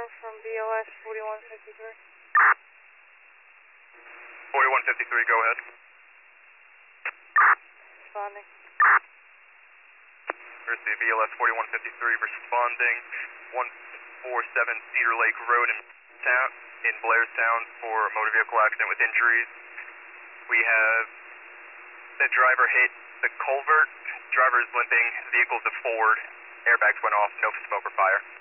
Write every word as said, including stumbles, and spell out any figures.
alarm from B L S forty-one fifty-three. forty-one fifty-three, go ahead. Responding. Receive B L S forty-one fifty-three responding. one forty-seven Cedar Lake Road in town, in Blairstown for a motor vehicle accident with injuries. We have the driver hit the culvert. Driver is limping. Vehicle is a Ford. Airbags went off. No smoke or fire.